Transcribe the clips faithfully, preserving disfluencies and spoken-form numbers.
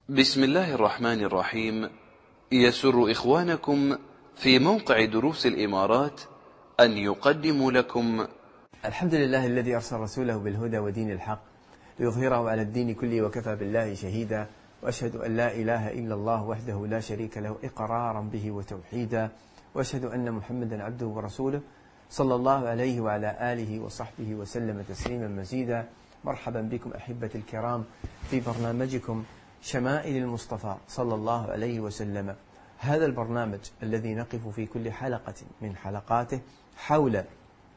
بسم الله الرحمن الرحيم. يسر إخوانكم في موقع دروس الإمارات أن يقدموا لكم الحمد لله الذي أرسل رسوله بالهدى ودين الحق ليظهره على الدين كله وكفى بالله شهيدا، وأشهد أن لا إله إلا الله وحده لا شريك له إقرارا به وتوحيدا، وأشهد أن محمدا عبده ورسوله صلى الله عليه وعلى آله وصحبه وسلم تسليما مزيدا. مرحبا بكم أحبة الكرام في برنامجكم شمائل المصطفى صلى الله عليه وسلم. هذا البرنامج الذي نقف في كل حلقة من حلقاته حول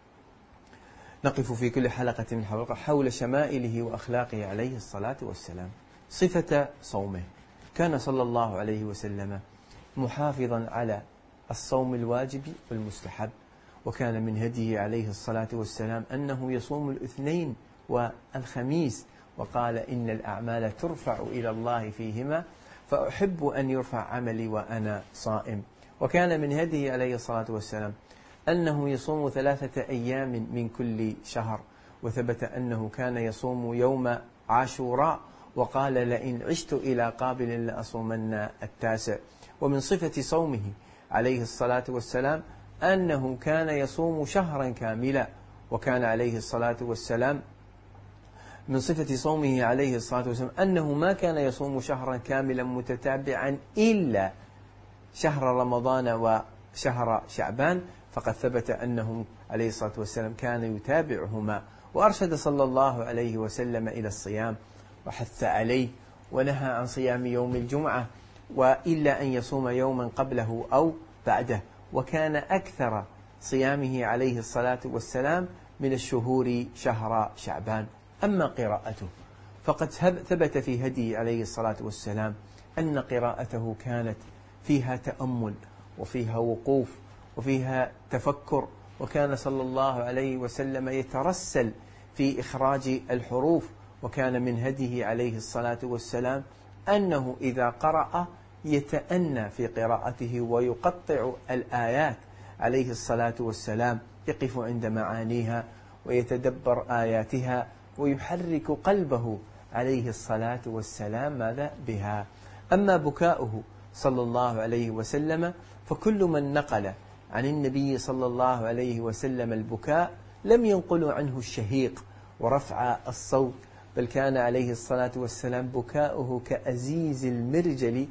نقف في كل حلقة من حلقة حول شمائله وأخلاقه عليه الصلاة والسلام. صفة صومه: كان صلى الله عليه وسلم محافظا على الصوم الواجب والمستحب، وكان من هديه عليه الصلاة والسلام أنه يصوم الاثنين والخميس، وقال: إن الأعمال ترفع إلى الله فيهما فأحب أن يرفع عملي وأنا صائم. وكان من هديه عليه الصلاة والسلام أنه يصوم ثلاثة أيام من كل شهر، وثبت أنه كان يصوم يوم عاشوراء وقال: لئن عشت إلى قابل لأصومن التاسع. ومن صفة صومه عليه الصلاة والسلام أنه كان يصوم شهرا كاملا، وكان عليه الصلاة والسلام من صفة صومه عليه الصلاة والسلام أنه ما كان يصوم شهرا كاملا متتابعا إلا شهر رمضان وشهر شعبان، فقد ثبت أنه عليه الصلاة والسلام كان يتابعهما. وأرشد صلى الله عليه وسلم إلى الصيام وحث عليه، ونهى عن صيام يوم الجمعة وإلا أن يصوم يوما قبله أو بعده. وكان أكثر صيامه عليه الصلاة والسلام من الشهور شهر شعبان. أما قراءته فقد ثبت في هديه عليه الصلاة والسلام أن قراءته كانت فيها تأمل وفيها وقوف وفيها تفكر، وكان صلى الله عليه وسلم يترسل في إخراج الحروف. وكان من هديه عليه الصلاة والسلام أنه إذا قرأ يتأنى في قراءته ويقطع الآيات عليه الصلاة والسلام، يقف عند معانيها ويتدبر آياتها ويحرك قلبه عليه الصلاة والسلام ماذا بها. أما بكاؤه صلى الله عليه وسلم فكل من نقل عن النبي صلى الله عليه وسلم البكاء لم ينقل عنه الشهيق ورفع الصوت، بل كان عليه الصلاة والسلام بكاؤه كأزيز المرجل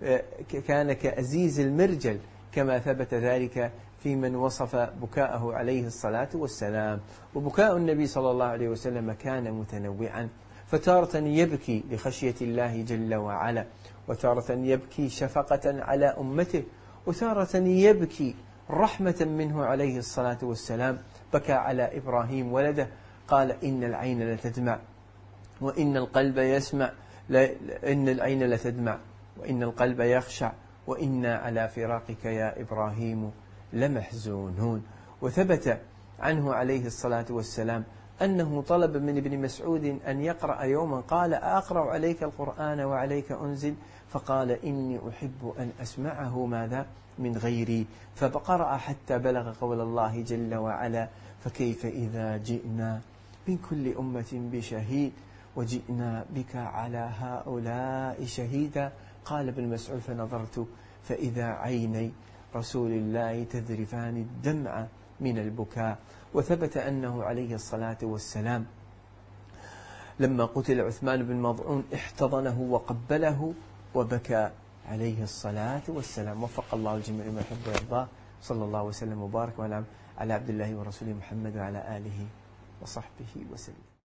كان كأزيز المرجل كما ثبت ذلك في من وصف بكاءه عليه الصلاة والسلام. وبكاء النبي صلى الله عليه وسلم كان متنوعا، فتارة يبكي لخشية الله جل وعلا، وتارة يبكي شفقة على أمته، وتارة يبكي رحمة منه عليه الصلاة والسلام. بكى على إبراهيم ولده، قال: إن العين لتدمع وإن القلب يسمع، إن العين لتدمع وإن القلب يخشع وإنا على فراقك يا إبراهيم لمحزونون. وثبت عنه عليه الصلاة والسلام أنه طلب من ابن مسعود أن يقرأ يوما، قال: أقرأ عليك القرآن وعليك أنزل؟ فقال: إني أحب أن أسمعه ماذا من غيري. فقرأ حتى بلغ قول الله جل وعلا: فكيف إذا جئنا من كل أمة بشهيد وجئنا بك على هؤلاء شهيدا. قال ابن مسعود: فنظرت فإذا عيني رسول الله تذرفان الدمع من البكاء. وثبت أنه عليه الصلاة والسلام لما قتل عثمان بن مظعون احتضنه وقبله وبكى عليه الصلاة والسلام. وفق الله الجميع لما يحب ويرضاه. صلى الله وسلم وبارك وانعم على عبد الله ورسوله محمد وعلى آله وصحبه وسلم.